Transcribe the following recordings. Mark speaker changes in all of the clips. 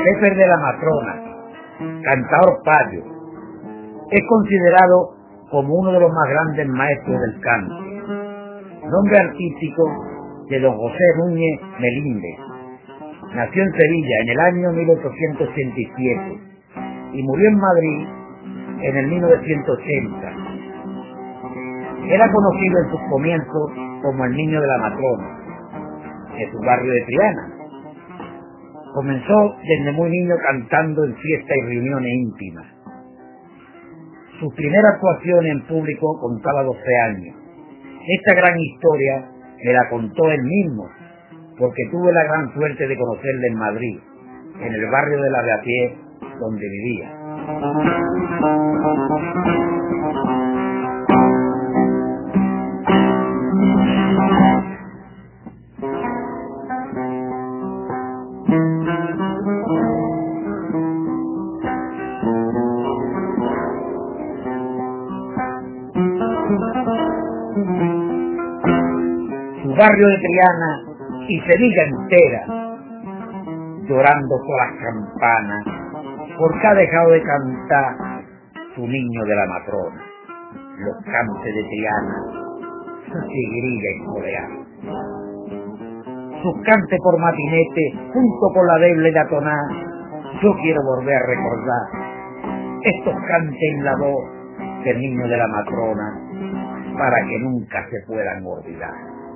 Speaker 1: Pepe de la Matrona, cantador payo, es considerado como uno de los más grandes maestros del cante. Nombre artístico de don José Núñez Melinde. Nació en Sevilla en el año 1887 y murió en Madrid en el 1980. Era conocido en sus comienzos como el niño de la Matrona, de su barrio de Triana. Comenzó desde muy niño cantando en fiestas y reuniones íntimas. Su primera actuación en público contaba 12 años. Esta gran historia me la contó él mismo, porque tuve la gran suerte de conocerle en Madrid, en el barrio de la Beatier, donde vivía. Su barrio de Triana y Sevilla entera, llorando con las campanas, porque ha dejado de cantar su niño de la Matrona, los cantes de Triana, su sigrilla y colear. Sus cantes por matinete, junto con la deble de atonar, yo quiero volver a recordar estos cantes en la voz del niño de la Matrona, para que nunca se puedan olvidar.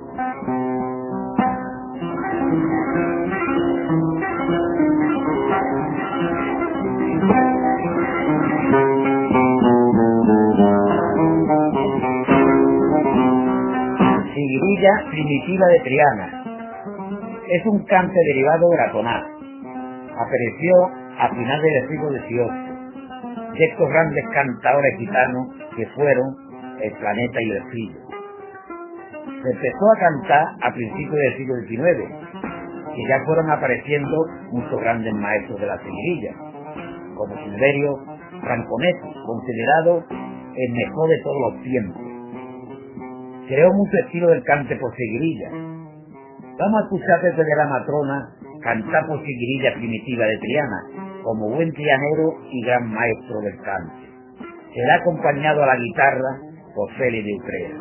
Speaker 1: Sigrilla primitiva de Triana. Es un cante derivado de la tonada. Apareció a finales del siglo XVIII. De estos grandes cantadores gitanos que fueron el Planeta y el Filo. Se empezó a cantar a principios del siglo XIX, que ya fueron apareciendo muchos grandes maestros de la sigrilla, como Silverio Franconetti, considerado el mejor de todos los tiempos. Creó mucho estilo del cante por sigrilla. Vamos a escuchar Pepe de la Matrona cantar por sigrilla primitiva de Triana, como buen trianero y gran maestro del cante. Será acompañado a la guitarra por Félix de Utrera.